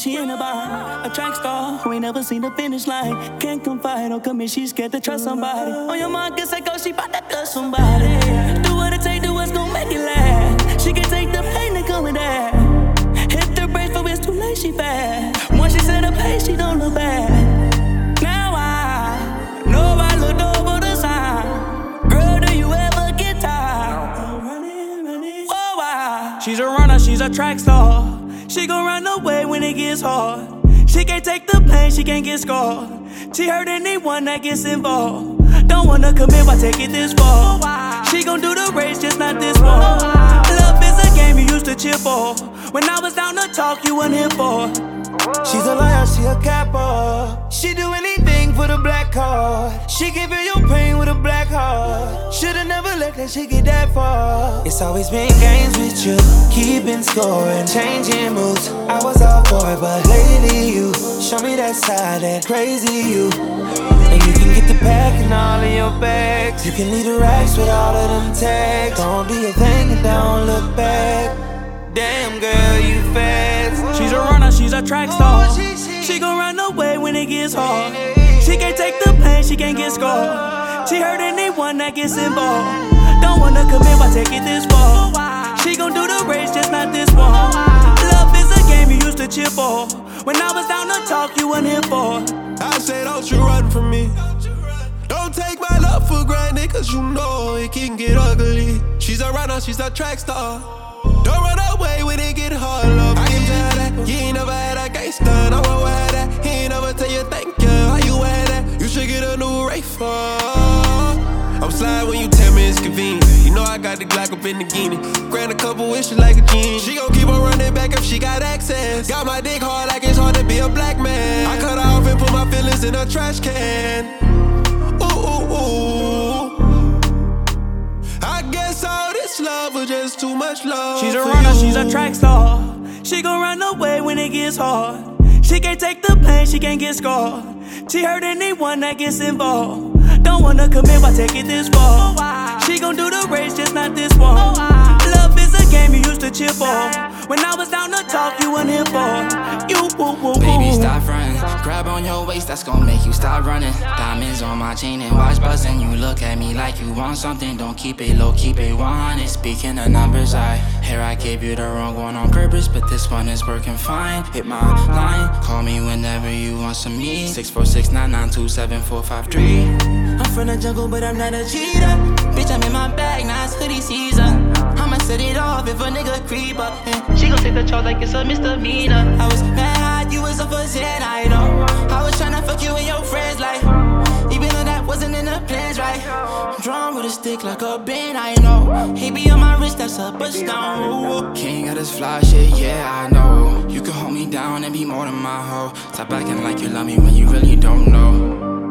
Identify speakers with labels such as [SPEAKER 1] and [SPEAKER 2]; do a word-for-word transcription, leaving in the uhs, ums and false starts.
[SPEAKER 1] she in a bar. A track star who ain't never seen the finish line. Can't confide or commit, she's scared to trust somebody. On your mind, guess I go, she bout to cut somebody. Do what it take, do what's gon' make it last. She can take the pain that come with that. Hit the brakes, but it's too late, she fast. Once she set a pace, she don't look back. Now I know I looked over the sign. Girl, do you ever get tired? Oh, I. She's a runner, she's a track star. She gon' run away when it gets hard. She can't take the pain, she can't get scarred. She hurt anyone that gets involved. Don't wanna commit, why take it this far? She gon' do the race, just not this one. Love is a game you used to cheer for. When I was down to talk, you weren't here for.
[SPEAKER 2] She's a liar, she a capper. She do anything for the black card. She give you your pain with a black heart. Should've never let that shit get that far. It's always been games with you, keeping score and changing moves. I was all for it, but lately you show me that side, that crazy you. And you can get the pack and all in your bags. You can leave the racks with all of them tags. Don't be a thing and don't look back. Damn girl, you fast.
[SPEAKER 1] She's a runner, she's a track star. She gon' run away when it gets hard. She can't take the pain, she can't get scarred. She hurt anyone that gets involved. Don't wanna commit, why take it this far? She gon' do the race, just not this one. Love is a game you used to cheer for. When I was down to talk, you weren't here for.
[SPEAKER 3] I say don't you run from me. Don't take my love for granted, cause you know it can get ugly. She's a runner, she's a track star. Don't run away when it get hard, love. I can tell that you ain't never had a gangster. No one will have that. He ain't never tell you thank you. How you wear that? You should get a new Ray for. I'm slide when you tell me it's convenient. You know I got the Glock up in the guinea. Grant a couple wishes like a genie. She gon' keep on running back if she got access. Got my dick hard like it's hard to be a black man. I cut her off and put my feelings in a trash can. Ooh, ooh, ooh. I guess all this love was just too much love.
[SPEAKER 1] She's a runner,
[SPEAKER 3] you.
[SPEAKER 1] she's a track star. She gon' run away when it gets hard. She can't take the pain, she can't get scarred. She hurt anyone that gets involved. Don't wanna commit, why take it this far? She gon' do the race, just not this one. Love is a game you used to cheer for. When I was down to talk, you weren't here for. You, woo, woo, woo.
[SPEAKER 4] Baby, stop running. Grab on your waist, that's gon' make you stop running. Diamonds on my chain and watch buzzing. You look at me like you want something. Don't keep it low, keep it one hundred. Speaking of numbers, I hear I gave you the wrong one on purpose, but this one is working fine. Hit my line, call me whenever you want some me. six four six, nine nine two, seven four five three.
[SPEAKER 1] I'm from the jungle, but I'm not a cheater.
[SPEAKER 4] Bitch, I'm in my bag, now it's hoodie season. I'ma set it off if a nigga creep up. And she gon' take the charge like it's a misdemeanor. I was mad hot, you was up for Zen, I know. I was tryna fuck you and your friends, like, even though that wasn't in the plans, right? I'm drawn with a stick like a bin, I know. He be on my wrist, that's up a stone. King of this fly shit, yeah, I know. You can hold me down and be more than my hoe. Stop acting like you love me when you really don't know.